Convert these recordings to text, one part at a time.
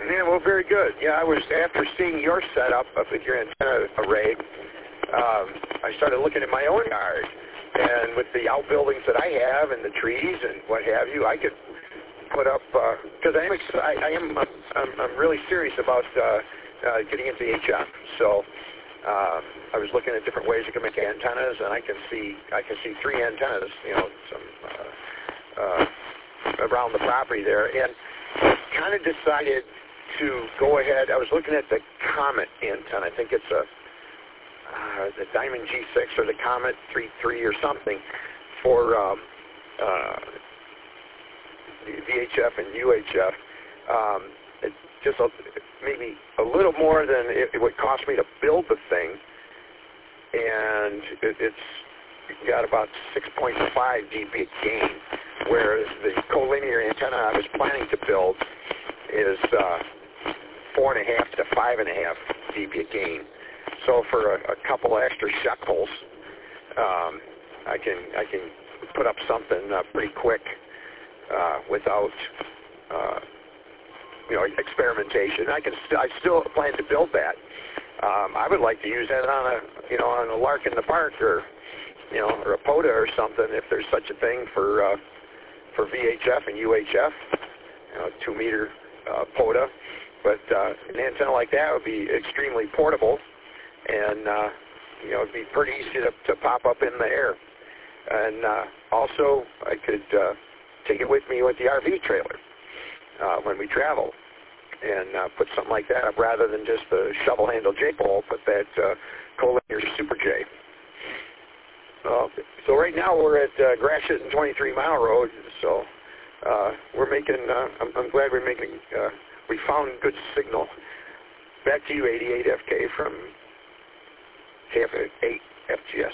Yeah, well, very good. Yeah, I was, after seeing your setup with your antenna array, I started looking at my own yard. And with the outbuildings that I have and the trees and what have you, I could put up, because I'm really serious about getting into HF. So I was looking at different ways you can make antennas, and I can see 3 antennas, around the property there, and kind of decided to go ahead. I was looking at the Comet antenna. I think it's the Diamond G6 or the Comet 3.3 or something for VHF and UHF. It just maybe a little more than it would cost me to build the thing, and it's got about 6.5 dB gain, whereas the collinear antenna I was planning to build is 4.5 to 5.5 dB gain. So for a couple extra shekels, I can put up something pretty quick without experimentation. I still plan to build that. I would like to use that on a lark in the park, or a POTA or something, if there's such a thing for VHF and UHF, 2-meter POTA. But an antenna like that would be extremely portable, and it'd be pretty easy to pop up in the air. And also, I could take it with me with the RV trailer when we travel, and put something like that up rather than just the shovel-handle J-pole, but that collinear Super J. So right now we're at Gratiot and 23 Mile Road, so we're making, I'm glad we're making, we found good signal. Back to you, 88 FK from KF8 FGS.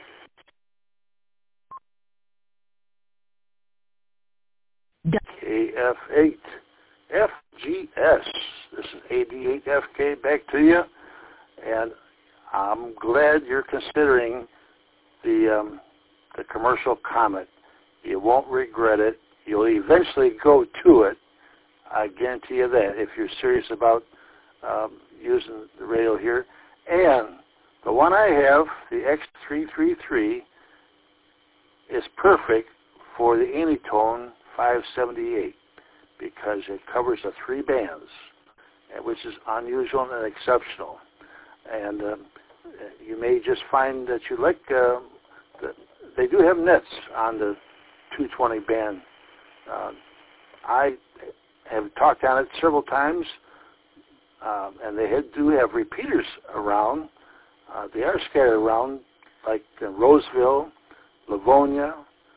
KF8 FGS. This is 88 FK back to you, and I'm glad you're considering the commercial Comet. You won't regret it. You'll eventually go to it. I guarantee you that, if you're serious about using the radio here. And the one I have, the X333, is perfect for the Anytone 578 because it covers the 3 bands, which is unusual and exceptional. And you may just find that you like they do have nets on the 220 band. I have talked on it several times, and they do have repeaters around. They are scattered around, like Roseville, Livonia,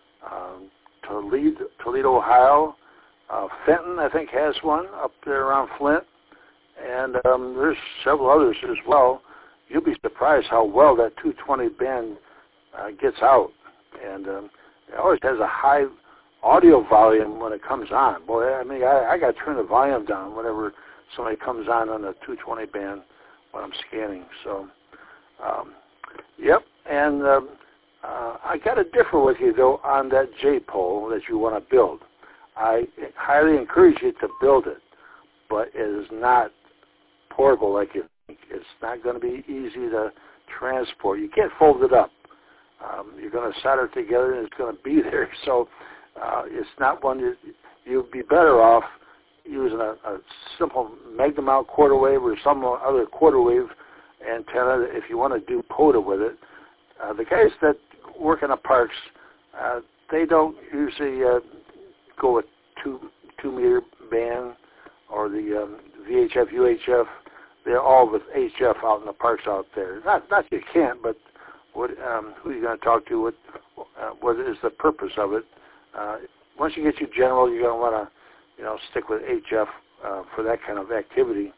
Toledo, Ohio. Fenton, I think, has one up there around Flint, and there's several others as well. You'll be surprised how well that 220 band gets out, and it always has a high audio volume when it comes on. Boy, I mean, I got to turn the volume down whenever somebody comes on the 220 band when I'm scanning. So, yep, and I got to differ with you, though, on that J-pole that you want to build. I highly encourage you to build it, but it is not portable like you think. It's not going to be easy to transport. You can't fold it up. You're going to solder it together, and it's going to be there. So it's not one you'd be better off using a simple Magnum mount quarter wave or some other quarter wave antenna if you want to do POTA with it. The guys that work in the parks, they don't usually go with 2-meter band or the VHF, UHF. They're all with HF out in the parks out there. Not you can't, but who are you going to talk to? What is the purpose of it? Once you get your general, you're going to want to, stick with HF for that kind of activity.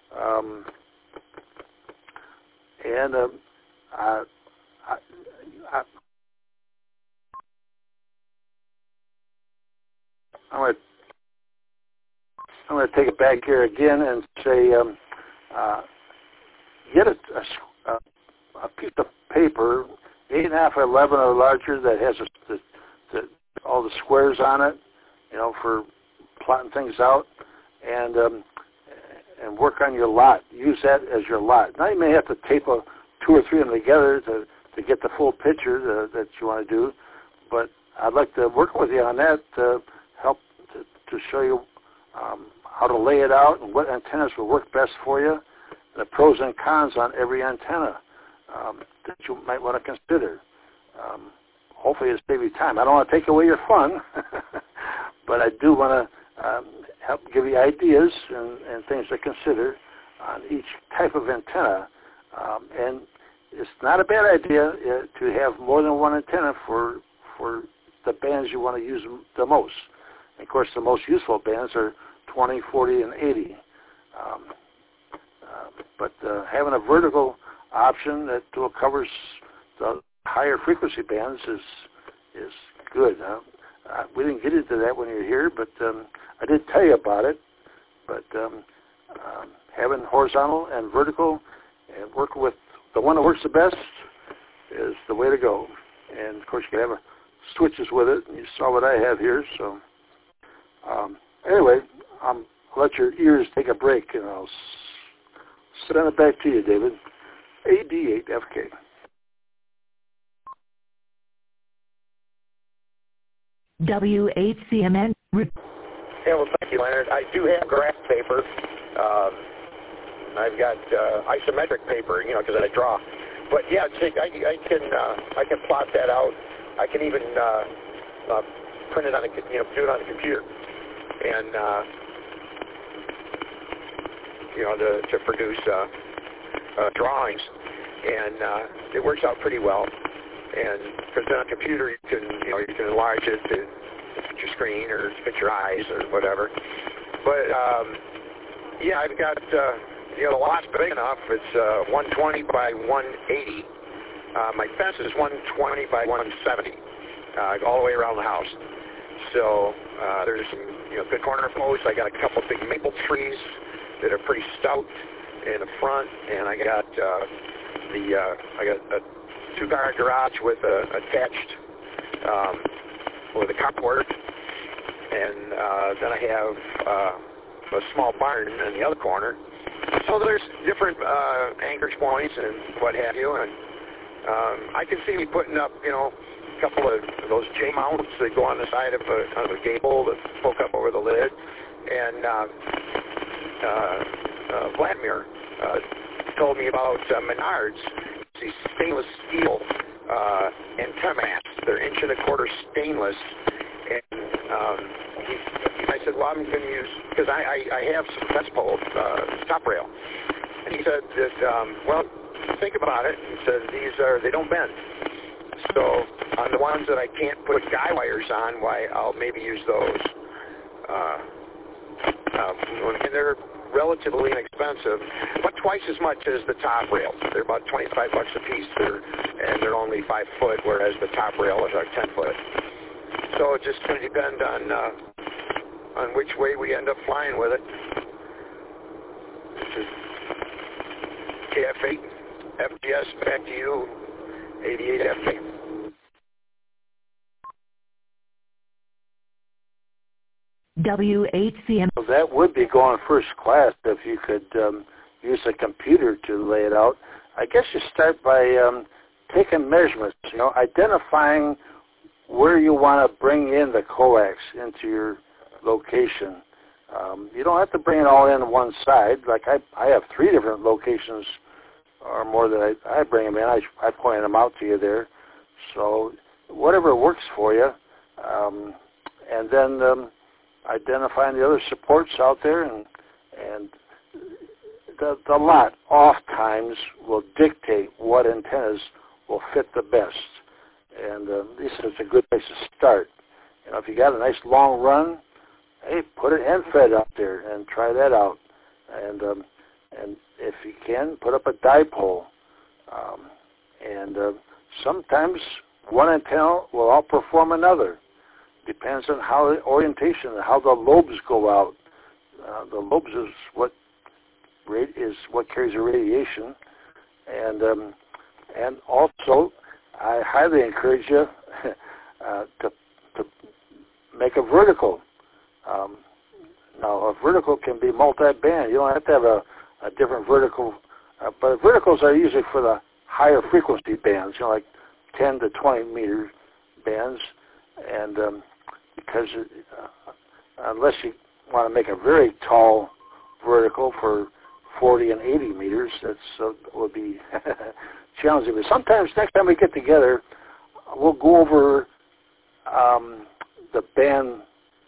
I'm going to take it back here again and say, get a piece of paper, 8.5 by 11 or larger, that has all the squares on it, for plotting things out, and and work on your lot. Use that as your lot. Now you may have to tape 2 or 3 of them together to get the full picture that you want to do, but I'd like to work with you on that to help to show you how to lay it out and what antennas will work best for you, the pros and cons on every antenna that you might want to consider. Hopefully it'll save you time. I don't want to take away your fun, but I do want to help give you ideas and things to consider on each type of antenna. And it's not a bad idea to have more than one antenna for the bands you want to use the most. And of course, the most useful bands are 20, 40, and 80. But having a vertical option that covers the higher frequency bands is good. We didn't get into that when you were here, but I did tell you about it. But having horizontal and vertical and working with the one that works the best is the way to go. And of course, you can have switches with it. And you saw what I have here. So anyway, I'll let your ears take a break, and I'll send it back to you, David. AD8FK. W8CMN. Yeah, well, thank you, Leonard. I do have graph paper. I've got isometric paper, because I draw. But yeah, I can plot that out. I can even print it on do it on the computer, and to produce drawings, and it works out pretty well. And because on a computer you can enlarge it to fit your screen or fit your eyes or whatever. But yeah, I've got the lot's big enough. It's 120 by 180. My fence is 120 by 170, all the way around the house. So there's some good corner posts. I got a couple big maple trees that are pretty stout in the front, and I got a 2-car garage with attached with a carport, and then I have a small barn in the other corner. So there's different anchorage points and what have you, and I can see me putting up, a couple of those J-mounts that go on the side of kind of a gable that poke up over the lid, and Vladimir told me about Menards. These stainless steel antenna mats. They're 1.25 inch stainless. And I said, well, I'm going to use, because I have some fence pole top rail. And he said that, well, think about it. He said, they don't bend. So on the ones that I can't put guy wires on, I'll maybe use those. And they're relatively inexpensive, but twice as much as the top rails. They're about $25 a piece, and they're only 5 foot, whereas the top rail is 10 foot. So it's just going to depend on which way we end up flying with it. This is KF8 FGS, back to you, 88FK. W8CM. Well, that would be going first class if you could use a computer to lay it out. I guess you start by taking measurements, identifying where you want to bring in the coax into your location. You don't have to bring it all in one side. Like I have 3 different locations or more that I bring them in. I point them out to you there. So whatever works for you. And then identifying the other supports out there, and the lot oft times will dictate what antennas will fit the best. And this is a good place to start. If you got a nice long run, hey, put an end fed up there and try that out. And if you can, put up a dipole. Sometimes one antenna will outperform another. Depends on how the orientation, how the lobes go out. The lobes is what carries the radiation, and also I highly encourage you to make a vertical. Now, a vertical can be multi-band. You don't have to have a different vertical, but verticals are usually for the higher frequency bands, like 10 to 20 meter bands, and because unless you want to make a very tall vertical for 40 and 80 meters, that would be challenging. But sometimes next time we get together, we'll go over the band,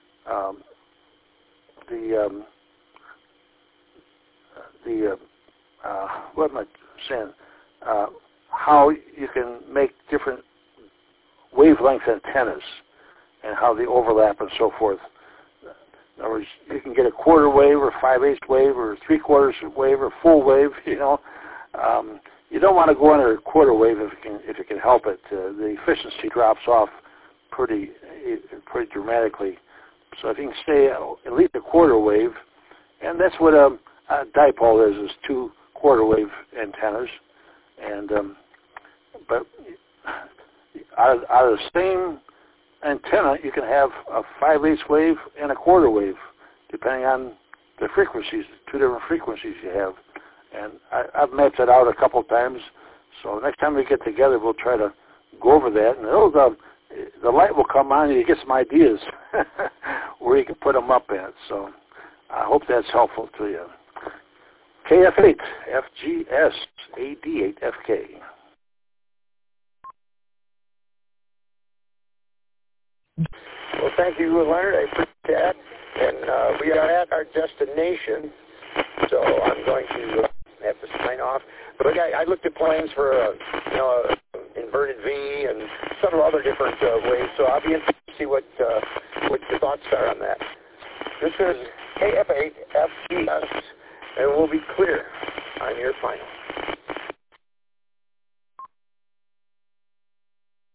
what am I saying? How you can make different wavelength antennas and how they overlap and so forth. In other words, you can get a quarter wave or 5/8 wave or 3/4 wave or full wave. You don't want to go under a quarter wave if you can help it. The efficiency drops off pretty dramatically. So if you can stay at least a quarter wave, and that's what a dipole is 2 quarter wave antennas, and but out of the same antenna, you can have a 5/8 wave and a quarter wave, depending on the frequencies, 2 different frequencies you have. And I've mapped it out a couple times, so next time we get together, we'll try to go over that, and the light will come on and you get some ideas where you can put them up at. So I hope that's helpful to you. KF8, FGS, AD8, FK. Well, thank you, Leonard. I appreciate that. And we are at our destination, so I'm going to have to sign off. But I looked at plans for a inverted V and several other different ways, so I'll be interested to see what your thoughts are on that. This is KF8 FGS, and we'll be clear on your final.